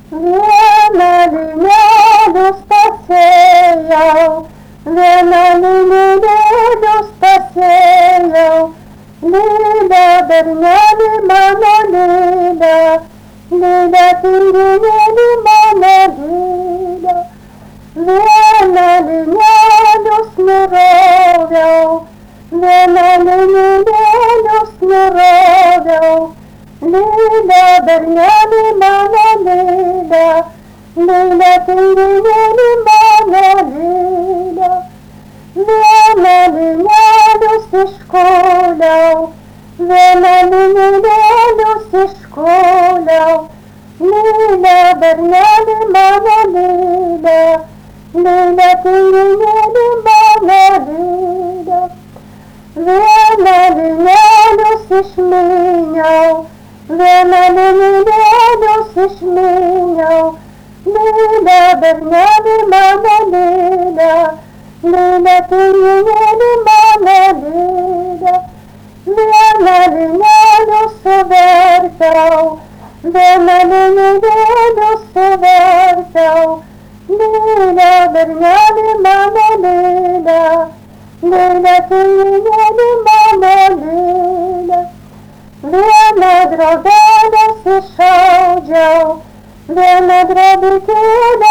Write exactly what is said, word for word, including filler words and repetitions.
Vieną linelius pasėjau, vieną linelius pasėjau, Lilę bernelį mano Lilę, Lilę tinginėlį mano Lilę. Vieną linelius nuroviau, vieną linelius nuroviau, Lilę bernelį mano Lilę, Lilę tinginėlį mano Lilę. Vieną linelius iškoliau, vieną linelius iškoliau, Lilę bernelį mano Lilę, Lilę tinginėlį mano Lilę. Vieną linelius išmyniau, vieną linelius išmyniau, Lilę bernelį mano Lilę, Lilę tinginėlį mano Lilę. Vieną linelius suverčiau, vieną linelius suverčiau, Lilę bernelį mano Lilę, Lilę tinginėlį mano Lilę. Vieną drobelę išaudžiau, vieną drobikėlę